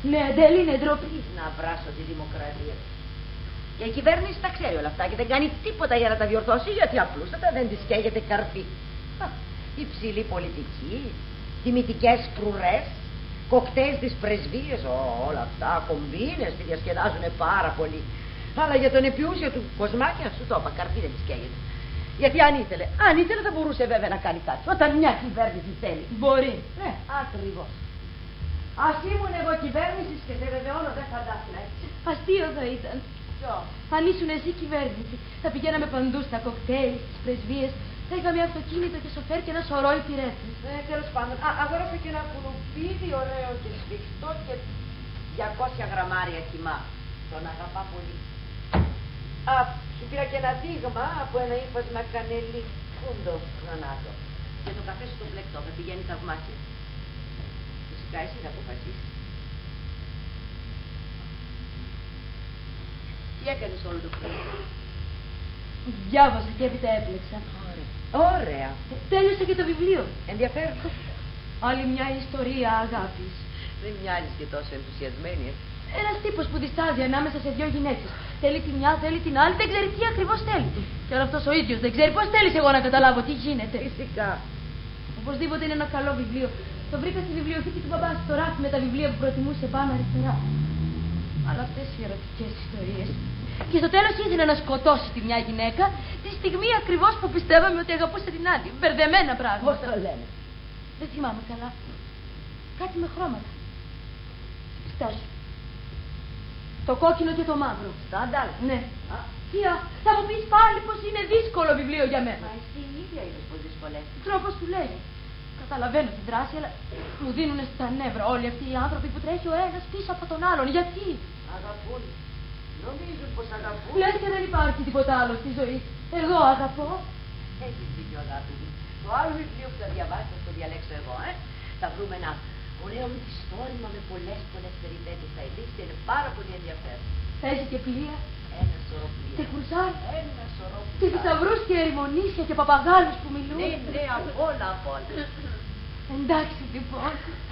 Ναι, εν τέλει είναι ντροπή. Να βράσω τη δημοκρατία. Και η κυβέρνηση τα ξέρει όλα αυτά και δεν κάνει τίποτα για να τα διορθώσει, γιατί απλούστατα δεν τη καίγεται καρφί. Υψηλή πολιτική, τιμητικές φρουρές, κοκτέιλ στις πρεσβείες, όλα αυτά, κομπίνες, τη διασκεδάζουν πάρα πολύ. Αλλά για τον επιούσιο του Κοσμάκια, σου το είπα, καρφί δεν τη καίγεται. Γιατί αν ήθελε θα μπορούσε βέβαια να κάνει κάτι. Όταν μια κυβέρνηση θέλει. Μπορεί. Ακριβώς. Ας ήμουν εγώ κυβέρνησης και σε βεβαιώνω δεν θα αντάφυνα έτσι. Αστείο θα ήταν. Ποιο? Αν ήσουν εσύ κυβέρνηση, θα πηγαίναμε παντού στα κοκτέιλ, στις πρεσβείες, θα είχαμε αυτοκίνητο και σοφέρ και ένα σωρό υπηρέτες. Τέλος πάντων, αγόρασα και ένα κουνουπίδι ωραίο και σφιχτό και 200 γραμμάρια κιμά. Τον αγαπά πολύ. Σου πήρα και ένα δείγμα από ένα ύφασμα κανέλι φούντο γρανάτο. Και το καφέ σου το πλεκτό, θα πηγαίνει θαυμάσια. Φυσικά εσύ θα αποφασίσεις. Τι έκανες όλο το πρωί? Διάβασα και έπειτα έπλεξα. Ωραία. Τέλειωσα και το βιβλίο. Ενδιαφέρον. Άλλη μια ιστορία αγάπης. Δεν μοιάζεις και τόσο ενθουσιασμένη. Ένας τύπος που διστάζει ανάμεσα σε δύο γυναίκες. Θέλει τη μια, θέλει την άλλη, δεν ξέρει τι ακριβώς θέλει. Και όλο αυτός ο ίδιος δεν ξέρει πώς θέλει εγώ να καταλάβω τι γίνεται. Φυσικά. Οπωσδήποτε είναι ένα καλό βιβλίο. Το βρήκα στη βιβλιοθήκη του μπαμπά στο ράφι με τα βιβλία που προτιμούσε πάνω αριστερά. Αλλά αυτές οι ερωτικές ιστορίες. Και στο τέλος ήθελε να σκοτώσει τη μια γυναίκα τη στιγμή ακριβώς που πιστεύαμε ότι αγαπούσε την άλλη. Μπερδεμένα πράγματα. Πώς το λένε? Δεν θυμάμαι καλά. Κάτι με χρώματα. Στάσου. Το κόκκινο και το μαύρο. Στάνταλ. Ναι. Θεία, θα μου πεις πάλι πως είναι δύσκολο βιβλίο για μένα. Μα εσύ η ίδια είδες πως δυσκολεύτηκες. Τρόπος του λέει. Καταλαβαίνω την δράση, αλλά μου δίνουν στα νεύρα όλοι αυτοί οι άνθρωποι που τρέχει ο ένας πίσω από τον άλλον. Γιατί? Αγαπούν. Νομίζουν πως αγαπούν. Λες και δεν υπάρχει τίποτα άλλο στη ζωή. Εγώ αγαπώ. Έχεις δίκιο, αγάπη μου. Το άλλο βιβλίο που θα διαβάσει θα το διαλέξω εγώ, Θα βρούμε ένα ωραίο μυθιστόρημα με πολλές περιπέτειες. Θα ειδήσει, είναι πάρα πολύ ενδιαφέρον. Έχει και πλοία. Ένα σωρό πλοία. Και κουρσάρ. Ένα σωρό πλοία. Και θησαυρούς και ερημονήσια και παπαγάλους που μιλούν. Ναι, απ' όλα. Εντάξει λοιπόν.